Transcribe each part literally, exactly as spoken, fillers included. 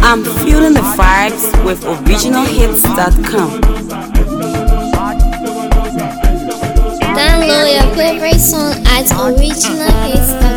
I'm feeling the vibes with original hits dot com. Download your favorite song at original hits dot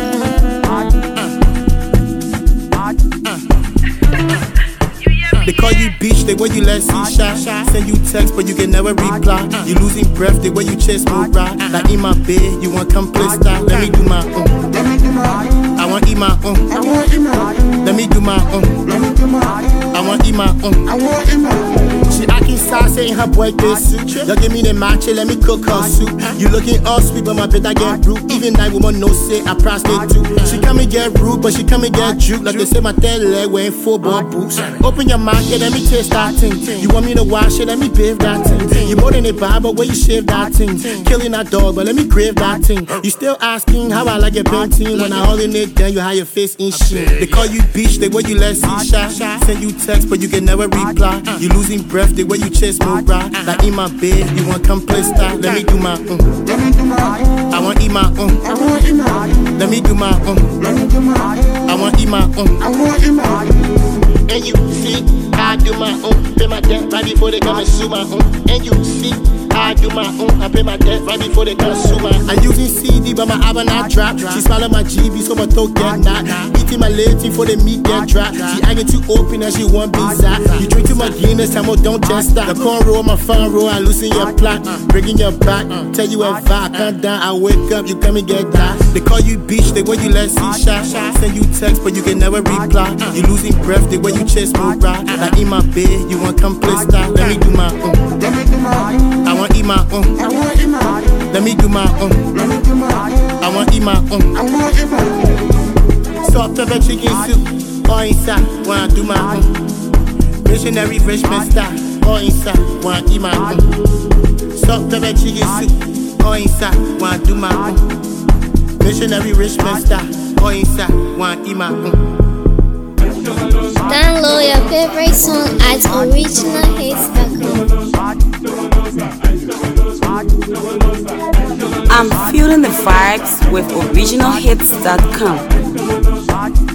com. They call you beach, they wear you like C-shot. Send you text, but you can never reply. You losing breath, they wear you chest move right. Like in my bed, you want come play style. Let me do my own. I want eat my own. Let me do my own. I want eat my own. She acting sassy in her birthday suit. Y'all give me the match, let me cook her soup. You looking all sweet, but my bed I get rude. Even that woman no say I prostate too. She come and get rude, but she come and get juke. Like they say my third leg wearing football boots. Open your mouth, yeah, let me taste that thing. You want me to wash it, let me bathe that thing. You more than a barber, where you shave that thing. Killing that dog, but let me crave that thing. You still asking how I like your painting. When I hold in it, then you hide your face in shit. They call you beach, they wear you like C-shot. Send you text, but you can never reply. You losing breath, they wear you chest move right. Like in my bed, you want come play style. Let me do my own. I want eat my own. Let me do my own. I want eat my own. And you see, I do my own. Pay my debt right before they come and sue my own. And you see, I do my own. I pay my debt right before they come and sue my own. I'm using C D, but my album not drop. She swallow my G B, so my throat get knot. Eating my lady for the meat get dry. She acting too open and she want pizza. You drink too much Guinness, I'm don't just stop. The corn roll, my phone roll, I loosen your plot. Breaking your back, tell you if I can't die, I wake up, you come and get that. They call you beach, they wear you like C-shot. Send you text, but you can never reply. You losing breath, they wear you chest move right. Like in my bed, you want come play style. Let me do my own. I want eat my own. Let me do my own. I want eat my own. Salt, pepper, chicken soup, all inside when I do my own. Missionary freshman style, all inside when I eat my own. Salt, pepper, chicken soup, all inside when I do my own. Missionary Richmond style, all inside when I eat my own. Download your favorite song at original hits dot com. I'm feeling the vibes with original hits dot com.